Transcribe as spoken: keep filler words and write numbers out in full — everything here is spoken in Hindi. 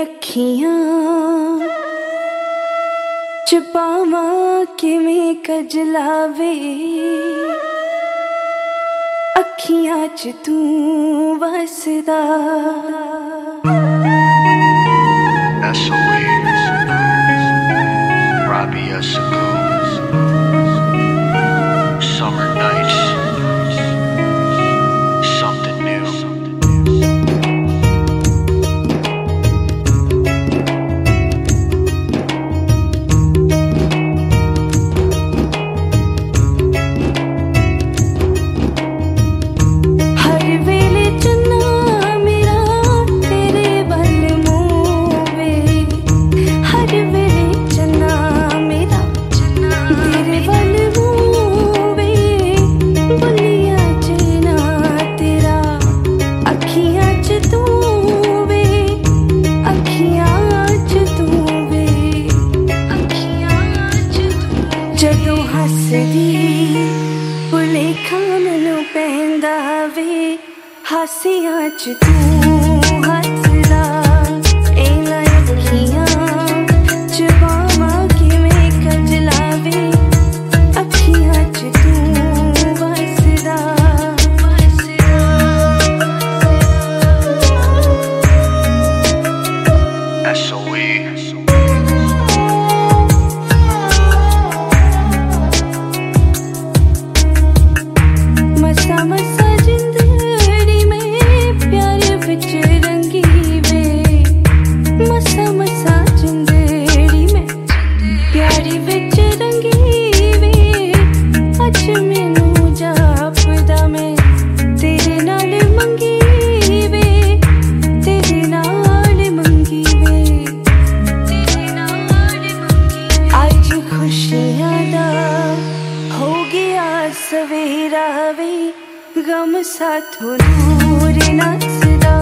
अखियां छुपावा किवें कजलावे अखियां च तू वसदा S O E Rabia Sagoon Summer nights Something new जदों हसदी भुलेखा मैनूं पैंदा वे हासियां च तू हसदा इन्हां अखियां छुपावा किवें कजलावे अखियां च तू वसदा S O E मसा मसा जिंदड़ी में प्यार विच रंगी वे मसा मसा जिंदड़ी में प्यार विच रंगी वे अज मैनू जापदा मैं तेरे नाल मंगी वे तेरे नाल मंगी वे तेरे नाल मंगी अज खुशियां दा हो गया सवेरा वे गम साथों दूर नचदा